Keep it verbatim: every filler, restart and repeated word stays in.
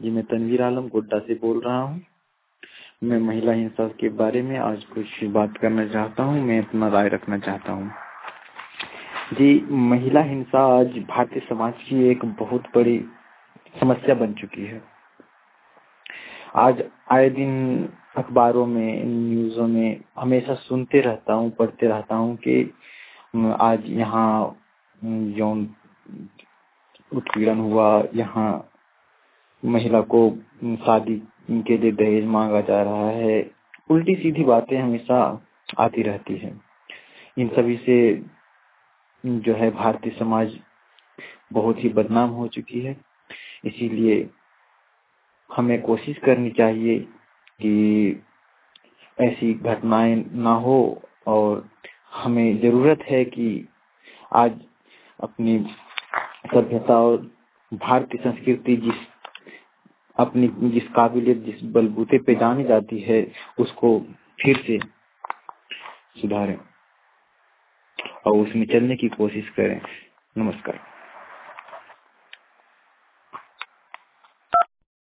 जी, मैं तनवीर आलम गोड्डा से बोल रहा हूँ। मैं महिला हिंसा के बारे में आज कुछ बात करना चाहता हूँ। मैं अपना राय रखना चाहता हूँ। जी, महिला हिंसा आज भारतीय समाज की एक बहुत बड़ी समस्या बन चुकी है। आज आए दिन अखबारों में, न्यूज़ों में हमेशा सुनते रहता हूँ, पढ़ते रहता हूँ कि आज यहाँ यौन उत्पीड़न हुआ, यहाँ महिला को शादी के लिए दहेज मांगा जा रहा है। उल्टी सीधी बातें हमेशा आती रहती है। इन सभी से जो है भारतीय समाज बहुत ही बदनाम हो चुकी है। इसीलिए हमें कोशिश करनी चाहिए कि ऐसी घटनाएं ना हो, और हमें जरूरत है कि आज अपनी सभ्यता और भारतीय संस्कृति जिस अपनी जिस काबिलियत, जिस बलबूते पे जानी जाती है, उसको फिर से सुधारें और उसमें चलने की कोशिश करें। नमस्कार।